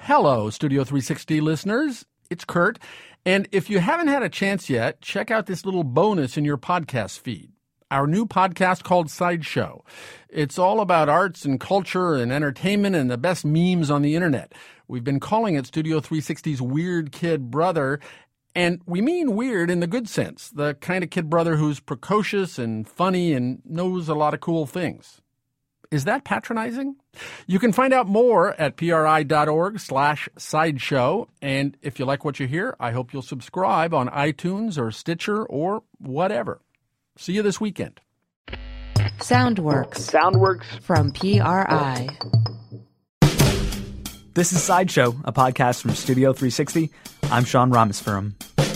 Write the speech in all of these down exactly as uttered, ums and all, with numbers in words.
Hello, Studio three sixty listeners. It's Kurt. And if you haven't had a chance yet, check out this little bonus in your podcast feed. Our new podcast called Sideshow. It's all about arts and culture and entertainment and the best memes on the internet. We've been calling it Studio three sixty's Weird Kid Brother. And we mean weird in the good sense, the kind of kid brother who's precocious and funny and knows a lot of cool things. Is that patronizing? You can find out more at pri.org slash sideshow. And if you like what you hear, I hope you'll subscribe on iTunes or Stitcher or whatever. See you this weekend. Soundworks. Soundworks. From P R I. This is Sideshow, a podcast from Studio three sixty. I'm Sean Rameswaram.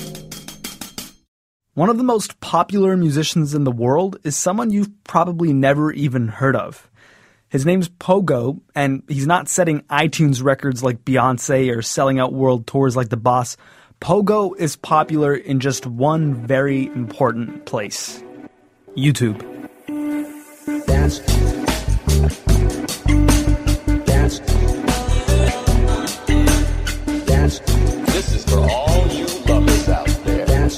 One of the most popular musicians in the world is someone you've probably never even heard of. His name's Pogo, and he's not setting iTunes records like Beyonce or selling out world tours like The Boss. Pogo is popular in just one very important place: YouTube. Dance. Dance. Dance. This is for all you lovers out there. Dance.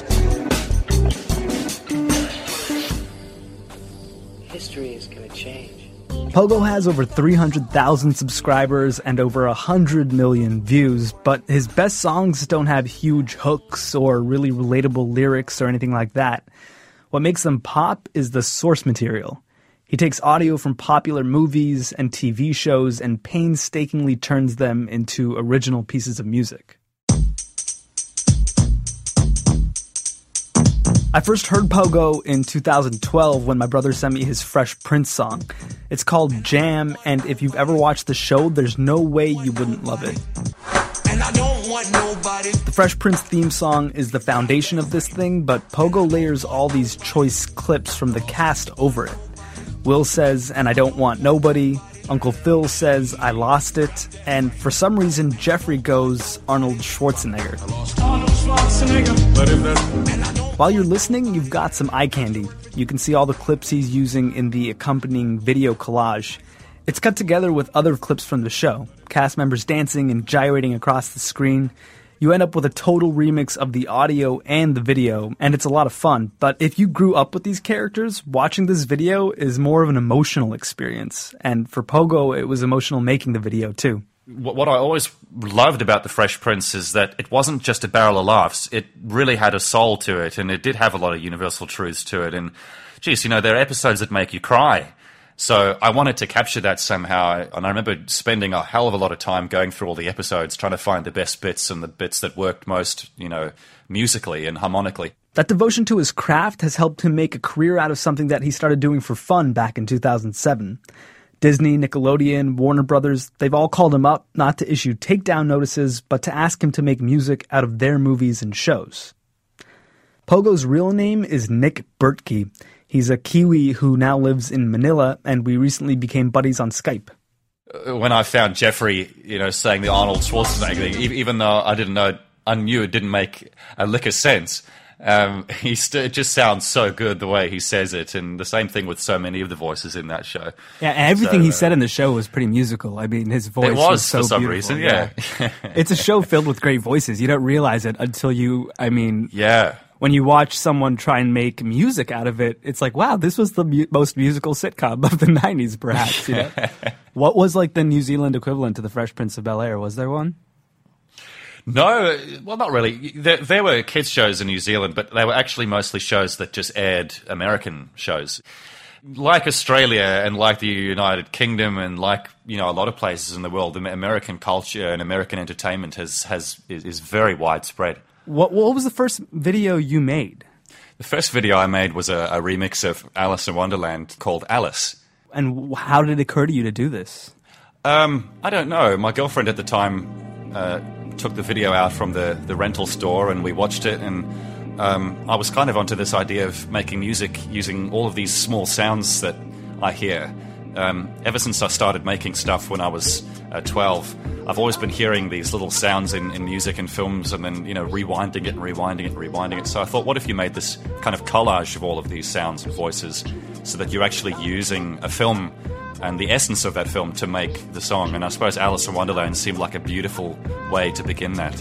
History is going to change. Pogo has over three hundred thousand subscribers and over one hundred million views, but his best songs don't have huge hooks or really relatable lyrics or anything like that. What makes them pop is the source material. He takes audio from popular movies and T V shows and painstakingly turns them into original pieces of music. I first heard Pogo in two thousand twelve when my brother sent me his Fresh Prince song. It's called Jam, and if you've ever watched the show, there's no way you wouldn't love it. And I don't want nobody. The Fresh Prince theme song is the foundation of this thing, but Pogo layers all these choice clips from the cast over it. Will says, "And I don't want nobody." Uncle Phil says, "I lost it." And for some reason, Jeffrey goes Arnold Schwarzenegger. I lost Arnold Schwarzenegger. But if that's... While you're listening, you've got some eye candy. You can see all the clips he's using in the accompanying video collage. It's cut together with other clips from the show, cast members dancing and gyrating across the screen. You end up with a total remix of the audio and the video, and it's a lot of fun. But if you grew up with these characters, watching this video is more of an emotional experience. And for Pogo, it was emotional making the video too. What I always loved about The Fresh Prince is that it wasn't just a barrel of laughs. It really had a soul to it, and it did have a lot of universal truths to it. And, geez, you know, there are episodes that make you cry. So I wanted to capture that somehow, and I remember spending a hell of a lot of time going through all the episodes, trying to find the best bits and the bits that worked most, you know, musically and harmonically. That devotion to his craft has helped him make a career out of something that he started doing for fun back in two thousand seven. Disney, Nickelodeon, Warner Brothers, they've all called him up not to issue takedown notices, but to ask him to make music out of their movies and shows. Pogo's real name is Nick Burtke. He's a Kiwi who now lives in Manila, and we recently became buddies on Skype. When I found Jeffrey, you know, saying the Arnold Schwarzenegger thing, even though I didn't know, I knew it didn't make a lick of sense, um, he st- it just sounds so good the way he says it, and the same thing with so many of the voices in that show. Yeah, and everything so, he said in the show was pretty musical. I mean, his voice it was, was so for some beautiful. reason, yeah. yeah. It's a show filled with great voices. You don't realize it until you, I mean... Yeah. When you watch someone try and make music out of it, it's like, wow, this was the mu- most musical sitcom of the nineties, perhaps. You know? What was like the New Zealand equivalent to the Fresh Prince of Bel-Air? Was there one? No, well, not really. There, there were kids' shows in New Zealand, but they were actually mostly shows that just aired American shows. Like Australia and like the United Kingdom and like, you know, a lot of places in the world, American culture and American entertainment has, has is, is very widespread. What what was the first video you made? The first video I made was a, a remix of Alice in Wonderland called Alice. And how did it occur to you to do this? Um, I don't know. My girlfriend at the time uh, took the video out from the, the rental store and we watched it, and um, I was kind of onto this idea of making music using all of these small sounds that I hear. Um, ever since I started making stuff when I was uh, twelve, I've always been hearing these little sounds in, in music and films and then, you know, rewinding it and rewinding it and rewinding it. So I thought, what if you made this kind of collage of all of these sounds and voices so that you're actually using a film and the essence of that film to make the song. And I suppose Alice in Wonderland seemed like a beautiful way to begin that.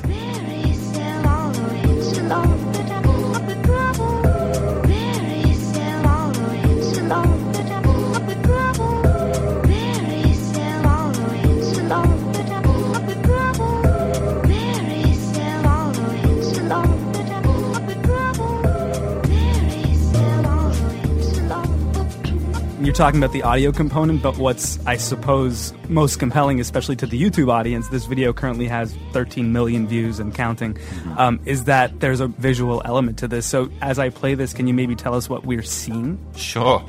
You're talking about the audio component, but what's, I suppose, most compelling, especially to the YouTube audience, this video currently has thirteen million views and counting, um, is that there's a visual element to this. So as I play this, can you maybe tell us what we're seeing? Sure.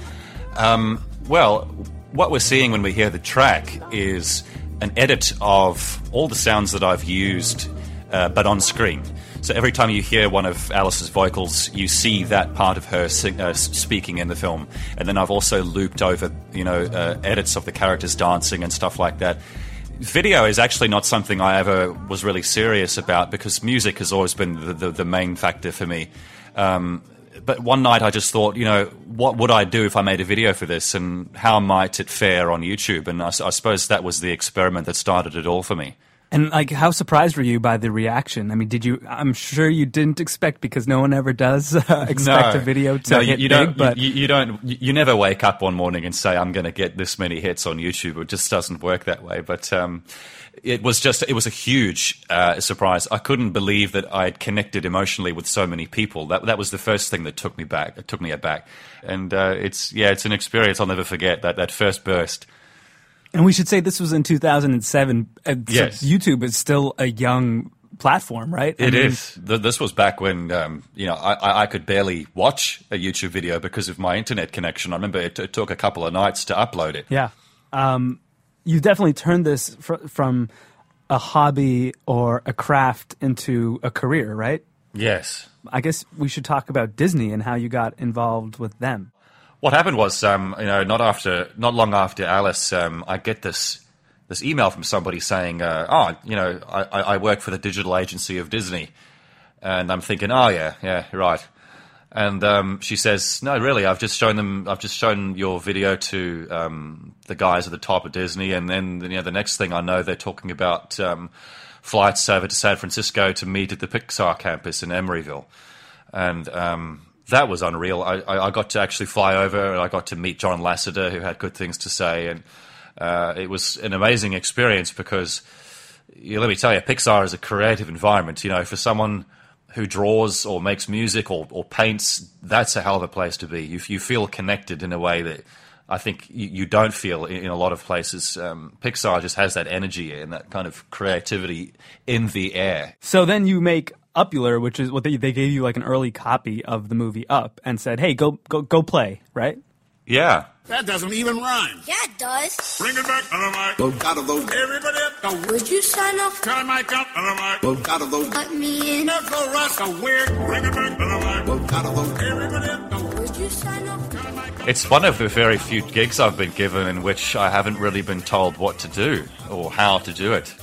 Um, well, what we're seeing when we hear the track is an edit of all the sounds that I've used, uh, but on screen. So every time you hear one of Alice's vocals, you see that part of her sing, uh, speaking in the film. And then I've also looped over, you know, uh, edits of the characters dancing and stuff like that. Video is actually not something I ever was really serious about because music has always been the, the, the main factor for me. Um, but one night I just thought, you know, what would I do if I made a video for this and how might it fare on YouTube? And I, I suppose that was the experiment that started it all for me. And like, how surprised were you by the reaction? I mean, did you? I'm sure you didn't expect, because no one ever does uh, expect no. a video to no, hit you, you big. Don't, but you, you don't. You never wake up one morning and say, "I'm going to get this many hits on YouTube." It just doesn't work that way. But um, it was just. It was a huge uh, surprise. I couldn't believe that I had connected emotionally with so many people. That that was the first thing that took me back. It took me aback. And uh, it's yeah, it's an experience I'll never forget. That that first burst. And we should say this was in two thousand seven. Uh, Yes. So YouTube is still a young platform, right? I It mean, is. Th- This was back when um, you know I, I- I could barely watch a YouTube video because of my internet connection. I remember it, it took a couple of nights to upload it. Yeah. Um, you definitely turned this fr- from a hobby or a craft into a career, right? Yes. I guess we should talk about Disney and how you got involved with them. What happened was, um, you know, not after, not long after Alice, um, I get this this email from somebody saying, uh, "Oh, you know, I, I work for the digital agency of Disney," and I'm thinking, "Oh yeah, yeah, right." And um, she says, "No, really, I've just shown them, I've just shown your video to um, the guys at the top of Disney, and then you know, the next thing I know, they're talking about um, flights over to San Francisco to meet at the Pixar campus in Emeryville," and um, that was unreal. I, I, I got to actually fly over, and I got to meet John Lasseter, who had good things to say, and uh, it was an amazing experience because, you know, let me tell you, Pixar is a creative environment. You know, for someone who draws or makes music or, or paints, that's a hell of a place to be. You, you feel connected in a way that I think you, you don't feel in, in a lot of places. Um, Pixar just has that energy and that kind of creativity in the air. So then you make Upular, which is what they, they gave you like an early copy of the movie Up and said, hey, go go go play, right? Yeah. That doesn't even rhyme. Yeah, it does. Bring it back on the mic. Both out of those. Everybody up. Oh, would you sign off? Turn my count on the mic. Both out of those. Let me in. Never rush a weird. Bring it back on the mic. Both out of those. Everybody up. Oh, would you sign off? It's one of the very few gigs I've been given in which I haven't really been told what to do or how to do it.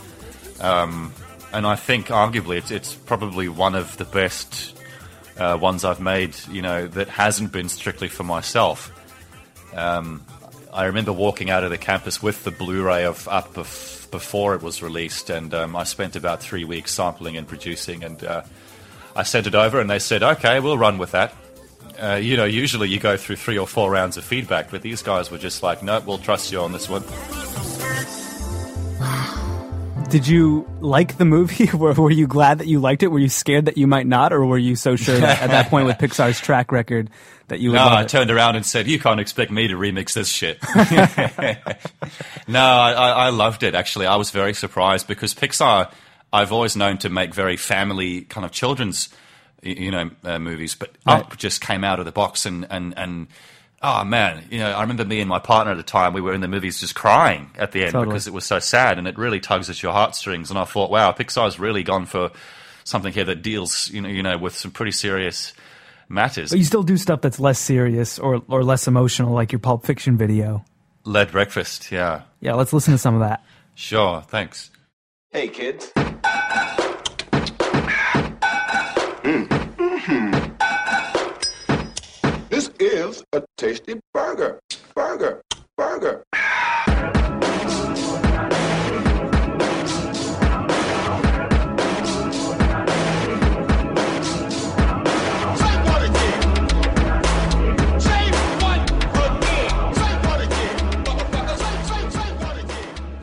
Um, and I think, arguably, it's, it's probably one of the best uh, ones I've made, you know, that hasn't been strictly for myself. Um, I remember walking out of the campus with the Blu-ray of Up bef- before it was released, and um, I spent about three weeks sampling and producing, and uh, I sent it over, and they said, okay, we'll run with that. Uh, you know, usually you go through three or four rounds of feedback, but these guys were just like, no, we'll trust you on this one. Did you like the movie? were, were you glad that you liked it? Were you scared that you might not? Or were you so sure that at that point with Pixar's track record that you would No, love I it? turned around and said, you can't expect me to remix this shit. No, I, I loved it, actually. I was very surprised because Pixar, I've always known to make very family kind of children's, you know, uh, movies, but Right. Up just came out of the box and, and, and oh man, you know, I remember me and my partner at the time, we were in the movies just crying at the end Totally. because it was so sad and it really tugs at your heartstrings. And I thought, wow, Pixar's really gone for something here that deals, you know, you know, with some pretty serious matters. But you still do stuff that's less serious or, or less emotional, like your Pulp Fiction video. Lead Breakfast, yeah. Yeah, let's listen to some of that. Sure, thanks. Hey, kids. This is a tasty burger. Burger. Burger.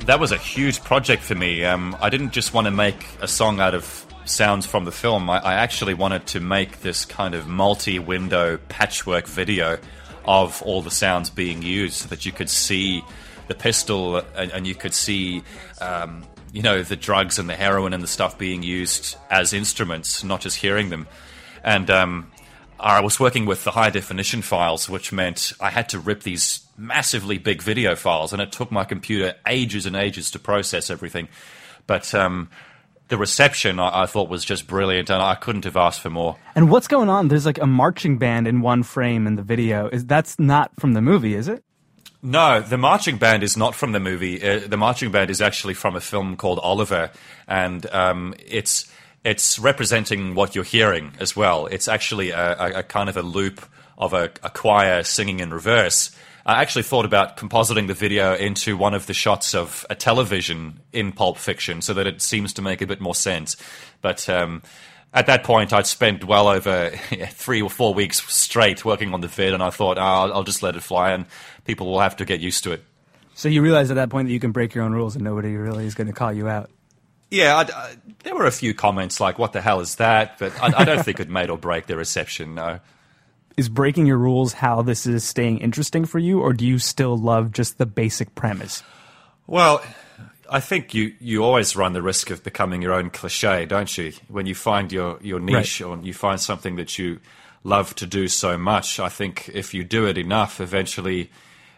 that was a huge project for me. Um, I didn't just want to make a song out of sounds from the film. I, I actually wanted to make this kind of multi-window patchwork video of all the sounds being used so that you could see the pistol and, and you could see, um, you know, the drugs and the heroin and the stuff being used as instruments, not just hearing them. And um, I was working with the high-definition files, which meant I had to rip these massively big video files, and it took my computer ages and ages to process everything. But um, the reception, I, I thought, was just brilliant, and I couldn't have asked for more. And what's going on? There's like a marching band in one frame in the video. Is That's not from the movie, is it? No, the marching band is not from the movie. Uh, the marching band is actually from a film called Oliver, and um, it's it's representing what you're hearing as well. It's actually a, a, a kind of a loop of a, a choir singing in reverse. I actually thought about compositing the video into one of the shots of a television in Pulp Fiction so that it seems to make a bit more sense. But um, at that point, I'd spent well over three or four weeks straight working on the vid, and I thought, oh, I'll, I'll just let it fly, and people will have to get used to it. So you realized at that point that you can break your own rules and nobody really is going to call you out. Yeah, I, I, there were a few comments like, what the hell is that? But I, I don't think it made or break the reception, no. Is breaking your rules how this is staying interesting for you, or do you still love just the basic premise? Well, I think you, you always run the risk of becoming your own cliche, don't you? When you find your, your niche, right, or you find something that you love to do so much, I think if you do it enough, eventually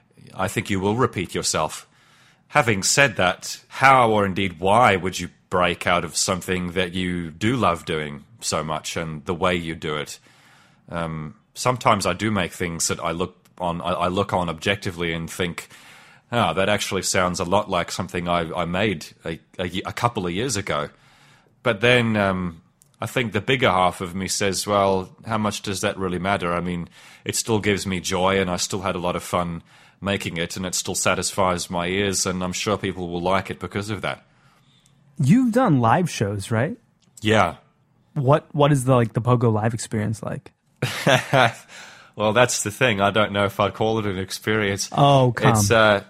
I think you will repeat yourself. Having said that, how or indeed why would you break out of something that you do love doing so much and the way you do it? Um... Sometimes I do make things that I look on. I look on objectively and think, "Ah, oh, that actually sounds a lot like something I, I made a, a, a couple of years ago." But then um, I think the bigger half of me says, "Well, how much does that really matter? I mean, it still gives me joy, and I still had a lot of fun making it, and it still satisfies my ears, and I'm sure people will like it because of that." You've done live shows, right? Yeah. What What is the like the Pogo live experience like? Well, that's the thing. I don't know if I'd call it an experience. Oh, come. It's uh,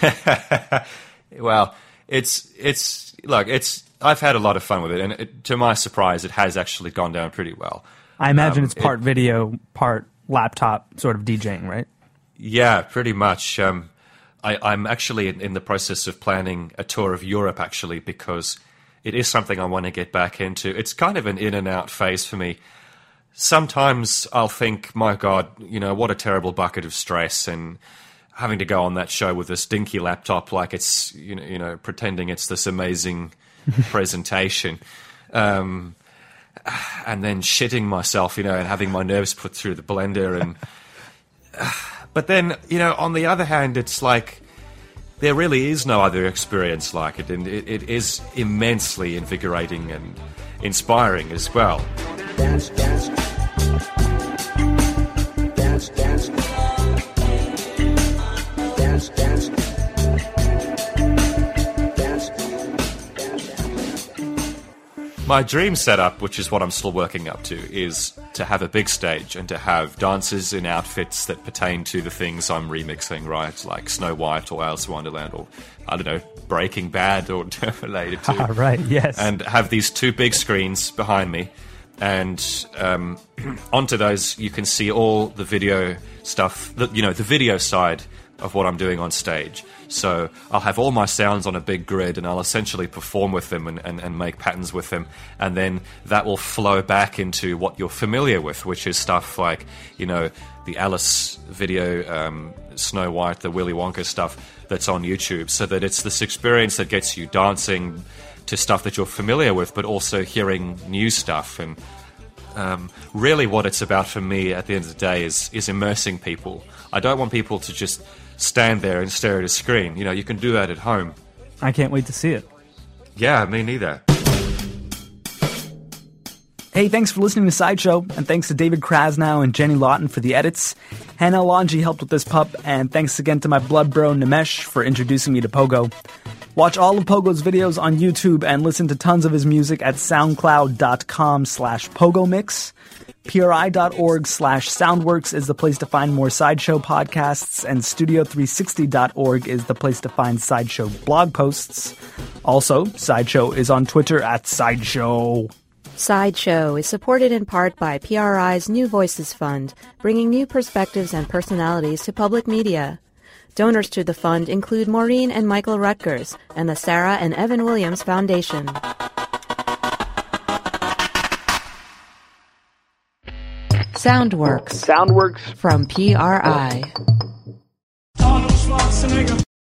well, it's it's look, it's. I've had a lot of fun with it, and it, to my surprise, it has actually gone down pretty well. I imagine um, it's part it, video, part laptop, sort of DJing, right? Yeah, pretty much. Um, I, I'm actually in, in the process of planning a tour of Europe, actually, because it is something I want to get back into. It's kind of an in and out phase for me. Sometimes I'll think, my God, you know, what a terrible bucket of stress, and having to go on that show with this dinky laptop like it's, you know, you know pretending it's this amazing presentation, um, and then shitting myself, you know, and having my nerves put through the blender. And but then, you know, on the other hand, it's like there really is no other experience like it, and it, it is immensely invigorating and inspiring as well. Dance, dance. Dance, dance. Dance, dance. Dance. My dream setup, which is what I'm still working up to, is to have a big stage and to have dancers in outfits that pertain to the things I'm remixing, right? Like Snow White or Alice in Wonderland or, I don't know, Breaking Bad or Terminator two. Ah, right, yes. And have these two big screens behind me. And um, onto those, you can see all the video stuff, the, you know, the video side of what I'm doing on stage. So I'll have all my sounds on a big grid, and I'll essentially perform with them and, and, and make patterns with them. And then that will flow back into what you're familiar with, which is stuff like, you know, the Alice video, um, Snow White, the Willy Wonka stuff that's on YouTube, so that it's this experience that gets you dancing to stuff that you're familiar with, but also hearing new stuff. And um, really what it's about for me at the end of the day is, is immersing people. I don't want people to just stand there and stare at a screen. You know, you can do that at home. I can't wait to see it. Yeah, me neither. Hey, thanks for listening to Sideshow, and thanks to David Krasnow and Jenny Lawton for the edits. Hannah Longi helped with this pup, and thanks again to my blood bro Nimesh for introducing me to Pogo. Watch all of Pogo's videos on YouTube and listen to tons of his music at soundcloud.com slash pogomix. PRI.org slash Soundworks is the place to find more Sideshow podcasts, and Studio three sixty dot org is the place to find Sideshow blog posts. Also, Sideshow is on Twitter at Sideshow. Sideshow is supported in part by P R I's New Voices Fund, bringing new perspectives and personalities to public media. Donors to the fund include Maureen and Michael Rutgers and the Sarah and Evan Williams Foundation. Soundworks. Soundworks From P R I. Arnold Schwarzenegger.